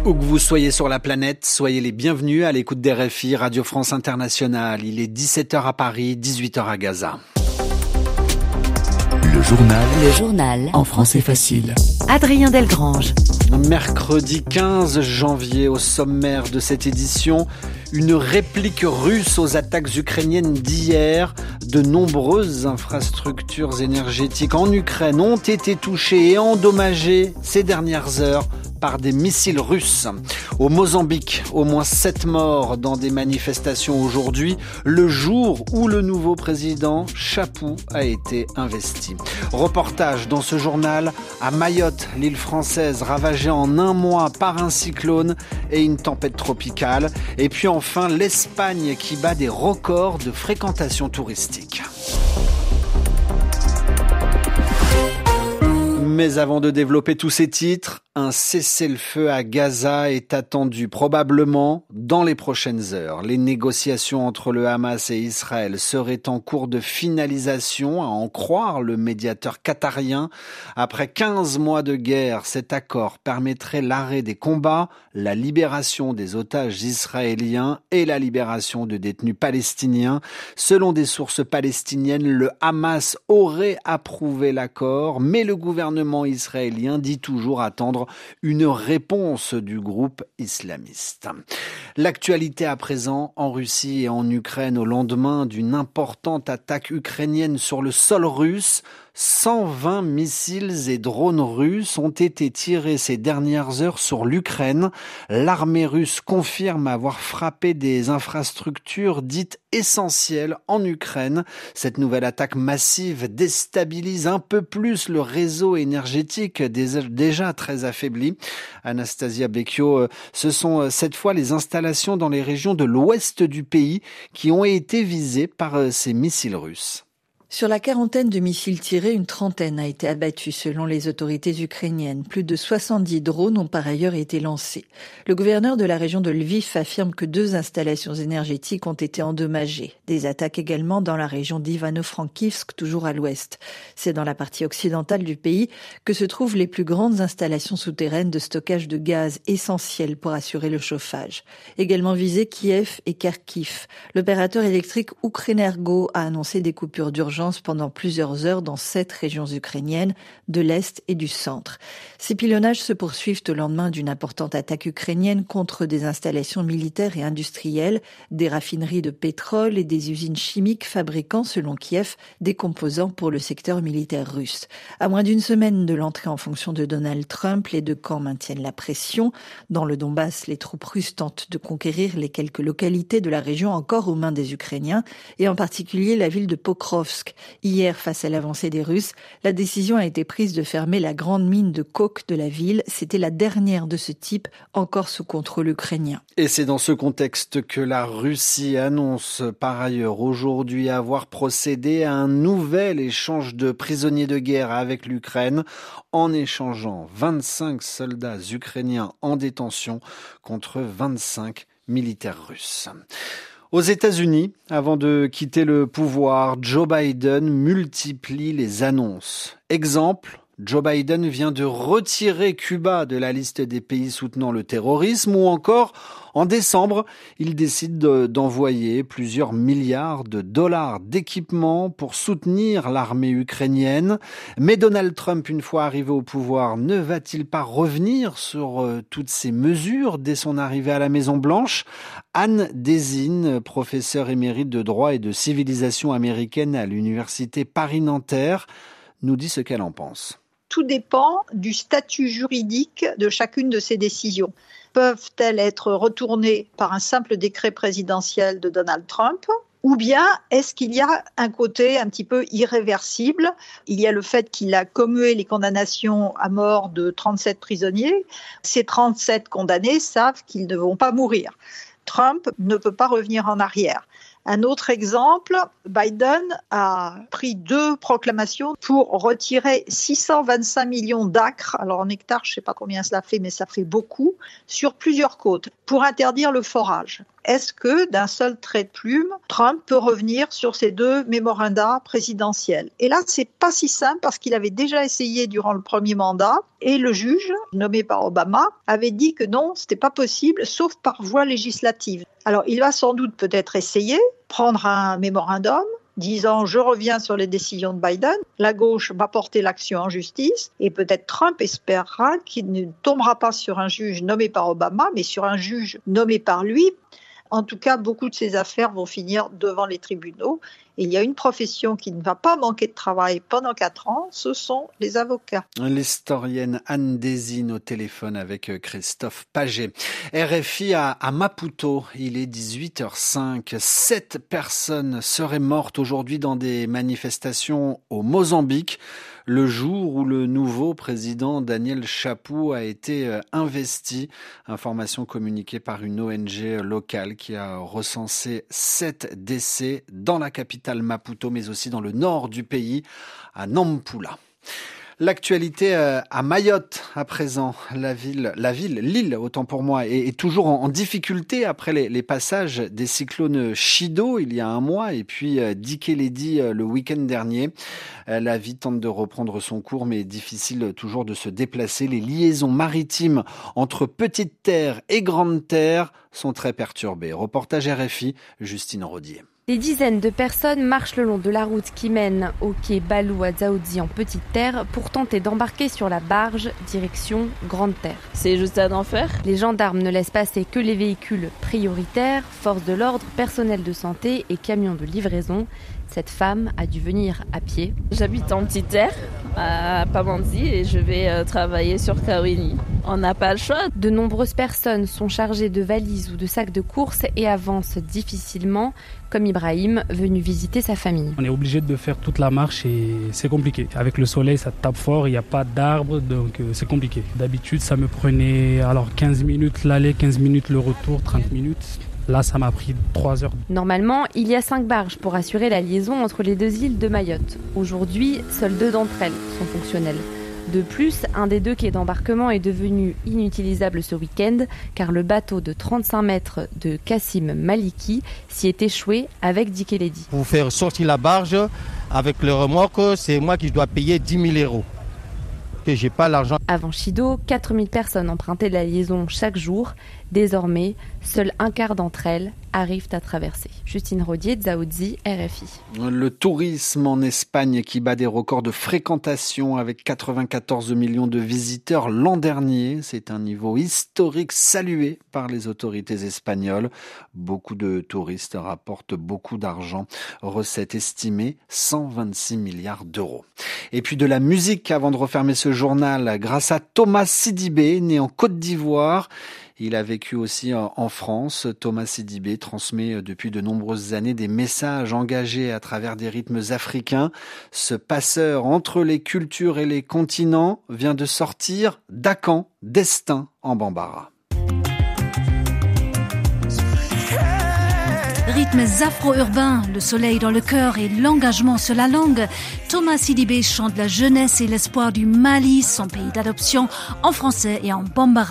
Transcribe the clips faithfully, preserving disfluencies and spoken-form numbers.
Où que vous soyez sur la planète, soyez les bienvenus à l'écoute d'R F I, Radio France Internationale. Il est dix-sept heures à Paris, dix-huit heures à Gaza. Le journal. Le journal. En français facile. Adrien Delgrange. Mercredi quinze janvier, au sommaire de cette édition, une réplique russe aux attaques ukrainiennes d'hier. De nombreuses infrastructures énergétiques en Ukraine ont été touchées et endommagées ces dernières heures par des missiles russes. Au Mozambique, au moins sept morts dans des manifestations aujourd'hui, le jour où le nouveau président Chapou a été investi. Reportage dans ce journal à Mayotte, l'île française ravagée en un mois par un cyclone et une tempête tropicale. Et puis enfin, l'Espagne qui bat des records de fréquentation touristique. Mais avant de développer tous ces titres, un cessez-le-feu à Gaza est attendu probablement dans les prochaines heures. Les négociations entre le Hamas et Israël seraient en cours de finalisation, à en croire le médiateur qatarien. Après quinze mois de guerre, cet accord permettrait l'arrêt des combats, la libération des otages israéliens et la libération de détenus palestiniens. Selon des sources palestiniennes, le Hamas aurait approuvé l'accord, mais le gouvernement israélien dit toujours attendre une réponse du groupe islamiste. L'actualité à présent en Russie et en Ukraine au lendemain d'une importante attaque ukrainienne sur le sol russe. cent vingt missiles et drones russes ont été tirés ces dernières heures sur l'Ukraine. L'armée russe confirme avoir frappé des infrastructures dites essentielles en Ukraine. Cette nouvelle attaque massive déstabilise un peu plus le réseau énergétique déjà très affaibli. Anastasia Becchio, ce sont cette fois les installations dans les régions de l'ouest du pays qui ont été visées par ces missiles russes. Sur la quarantaine de missiles tirés, une trentaine a été abattue selon les autorités ukrainiennes. Plus de soixante-dix drones ont par ailleurs été lancés. Le gouverneur de la région de Lviv affirme que deux installations énergétiques ont été endommagées. Des attaques également dans la région d'Ivano-Frankivsk, toujours à l'ouest. C'est dans la partie occidentale du pays que se trouvent les plus grandes installations souterraines de stockage de gaz essentielles pour assurer le chauffage. Également visés Kiev et Kharkiv. L'opérateur électrique Ukrenergo a annoncé des coupures d'urgence pendant plusieurs heures dans sept régions ukrainiennes de l'Est et du Centre. Ces pilonnages se poursuivent au lendemain d'une importante attaque ukrainienne contre des installations militaires et industrielles, des raffineries de pétrole et des usines chimiques fabriquant, selon Kiev, des composants pour le secteur militaire russe. À moins d'une semaine de l'entrée en fonction de Donald Trump, les deux camps maintiennent la pression. Dans le Donbass, les troupes russes tentent de conquérir les quelques localités de la région encore aux mains des Ukrainiens, et en particulier la ville de Pokrovsk. Hier, face à l'avancée des Russes, la décision a été prise de fermer la grande mine de coke de la ville. C'était la dernière de ce type, encore sous contrôle ukrainien. Et c'est dans ce contexte que la Russie annonce par ailleurs aujourd'hui avoir procédé à un nouvel échange de prisonniers de guerre avec l'Ukraine, en échangeant vingt-cinq soldats ukrainiens en détention contre vingt-cinq militaires russes. Aux États-Unis, avant de quitter le pouvoir, Joe Biden multiplie les annonces. Exemple, Joe Biden vient de retirer Cuba de la liste des pays soutenant le terrorisme, ou encore, en décembre, il décide de, d'envoyer plusieurs milliards de dollars d'équipements pour soutenir l'armée ukrainienne. Mais Donald Trump, une fois arrivé au pouvoir, ne va-t-il pas revenir sur euh, toutes ces mesures dès son arrivée à la Maison-Blanche ? Anne Désine, professeure émérite de droit et de civilisation américaine à l'université Paris-Nanterre, nous dit ce qu'elle en pense. Tout dépend du statut juridique de chacune de ces décisions. Peuvent-elles être retournées par un simple décret présidentiel de Donald Trump ? Ou bien est-ce qu'il y a un côté un petit peu irréversible ? Il y a le fait qu'il a commué les condamnations à mort de trente-sept prisonniers. Ces trente-sept condamnés savent qu'ils ne vont pas mourir. Trump ne peut pas revenir en arrière. Un autre exemple, Biden a pris deux proclamations pour retirer six cent vingt-cinq millions d'acres, alors en hectares, je ne sais pas combien cela fait, mais ça fait beaucoup, sur plusieurs côtes, pour interdire le forage. est-ce que d'un seul trait de plume, Trump peut revenir sur ces deux mémorandums présidentiels? Et là, c'est pas si simple parce qu'il avait déjà essayé durant le premier mandat et le juge, nommé par Obama, avait dit que non, c'était pas possible, sauf par voie législative. Alors, il va sans doute peut-être essayer, prendre un mémorandum, disant « je reviens sur les décisions de Biden ». La gauche va porter l'action en justice et peut-être Trump espérera qu'il ne tombera pas sur un juge nommé par Obama, mais sur un juge nommé par lui. En tout cas, beaucoup de ces affaires vont finir devant les tribunaux. Et il y a une profession qui ne va pas manquer de travail pendant quatre ans, ce sont les avocats. L'historienne Anne Désine au téléphone avec Christophe Paget. R F I à, à Maputo, il est dix-huit heures cinq. Sept personnes seraient mortes aujourd'hui dans des manifestations au Mozambique, le jour où le nouveau président Daniel Chapo a été investi. Information communiquée par une O N G locale qui a recensé sept décès dans la capitale Maputo, mais aussi dans le nord du pays, à Nampula. L'actualité à Mayotte à présent, la ville, la ville, l'île, autant pour moi, est, est toujours en, en difficulté après les, les passages des cyclones Chido il y a un mois et puis euh, Dikeledi le week-end dernier. Euh, la vie tente de reprendre son cours, mais difficile toujours de se déplacer. Les liaisons maritimes entre Petite Terre et Grande Terre sont très perturbées. Reportage R F I, Justine Rodier. Des dizaines de personnes marchent le long de la route qui mène au quai Balou à Dzaoudzi en Petite Terre pour tenter d'embarquer sur la barge direction Grande Terre. C'est juste un enfer. Les gendarmes ne laissent passer que les véhicules prioritaires, forces de l'ordre, personnel de santé et camions de livraison. Cette femme a dû venir à pied. J'habite en Petite Terre, à Pamandzi, et je vais euh, travailler sur Kawini. On n'a pas le choix. De nombreuses personnes sont chargées de valises ou de sacs de courses et avancent difficilement, comme Ibrahim, venu visiter sa famille. On est obligé de faire toute la marche et c'est compliqué. Avec le soleil, ça tape fort, il n'y a pas d'arbres, donc euh, c'est compliqué. D'habitude, ça me prenait alors quinze minutes l'aller, quinze minutes le retour, trente minutes. Là, ça m'a pris trois heures. Normalement, il y a cinq barges pour assurer la liaison entre les deux îles de Mayotte. Aujourd'hui, seules deux d'entre elles sont fonctionnelles. De plus, un des deux quais d'embarquement est devenu inutilisable ce week-end car le bateau de trente-cinq mètres de Kassim Maliki s'y est échoué avec Dikeledi. Pour faire sortir la barge avec le remorque, c'est moi qui dois payer dix mille euros. Que j'ai pas l'argent. Avant Chido, quatre mille personnes empruntaient la liaison chaque jour. Désormais, seul un quart d'entre elles arrivent à traverser. Justine Rodier, Dzaoudzi, R F I. Le tourisme en Espagne qui bat des records de fréquentation avec quatre-vingt-quatorze millions de visiteurs l'an dernier. C'est un niveau historique salué par les autorités espagnoles. Beaucoup de touristes rapportent beaucoup d'argent. Recette estimée cent vingt-six milliards d'euros. Et puis de la musique avant de refermer ce journal grâce à Thomas Sidibé, né en Côte d'Ivoire. Il a vécu aussi en France. Thomas Sidibé transmet depuis de nombreuses années des messages engagés à travers des rythmes africains. Ce passeur entre les cultures et les continents vient de sortir Dakan, Destin en Bambara. Rythmes afro-urbains, le soleil dans le cœur et l'engagement sur la langue, Thomas Sidibé chante la jeunesse et l'espoir du Mali, son pays d'adoption, en français et en bambara.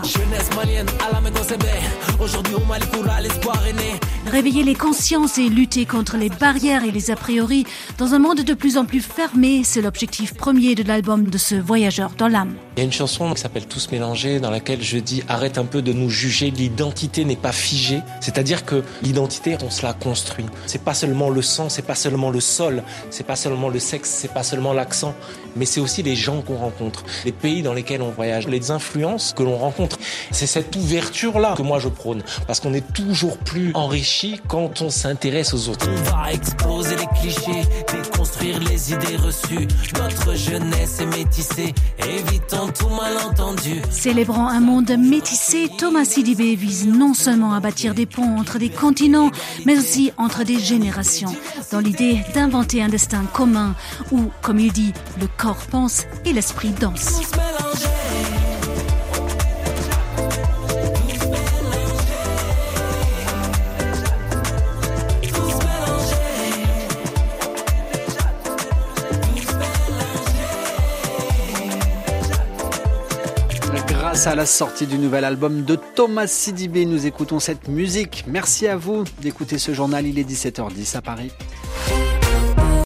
Réveiller les consciences et lutter contre les barrières et les a priori dans un monde de plus en plus fermé, c'est l'objectif premier de l'album de ce voyageur dans l'âme. Il y a une chanson qui s'appelle Tous mélangés dans laquelle je dis arrête un peu de nous juger, l'identité n'est pas figée, c'est-à-dire que l'identité on se la construit. C'est pas seulement le sang, c'est pas seulement le sol, c'est pas seulement le sexe, c'est pas seulement l'accent, mais c'est aussi les gens qu'on rencontre, les pays dans lesquels on voyage, les influences que l'on rencontre. C'est cette ouverture-là que moi je prône, parce qu'on est toujours plus enrichi quand on s'intéresse aux autres. On va exploser les clichés, déconstruire les idées reçues. Notre jeunesse est métissée, évitons tout malentendu. Célébrant un monde métissé, Thomas Sidibé vise non seulement à bâtir des ponts entre des continents, mais aussi entre des générations, dans l'idée d'inventer un destin commun où, comme il dit, le corps pense et l'esprit danse. à la sortie du nouvel album de Thomas Sidibé. Nous écoutons cette musique. Merci à vous d'écouter ce journal. Il est dix-sept heures dix à Paris.